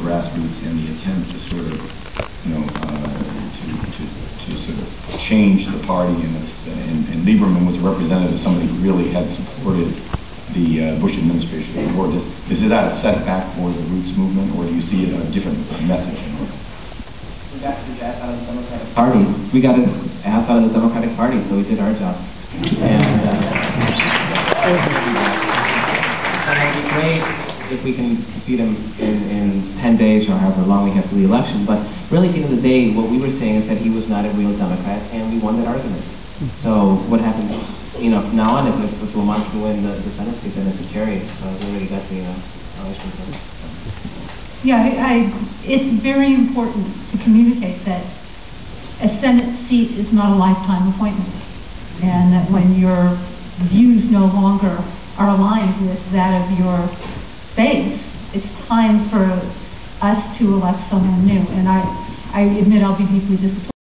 grassroots and the attempt to sort of, to sort of change the party and Lieberman was a representative of somebody who really had supported the Bush administration before. Is that a setback for the Roots movement, or do you see a different message? We got asked out of the Democratic Party. We got asked out of the Democratic Party, so we did our job. And it would be great if we can defeat him in 10 days or however long we have to the election. But really, at the end of the day, what we were saying is that he was not a real Democrat, and we won that argument. So what happens, from now on, if Lamont can win the Senate seat, then it's a cherry. We already got the election. Yeah, it's very important to communicate that a Senate seat is not a lifetime appointment, and that when your views no longer are aligned with that of your base, it's time for us to elect someone new. And I admit I'll be deeply disappointed.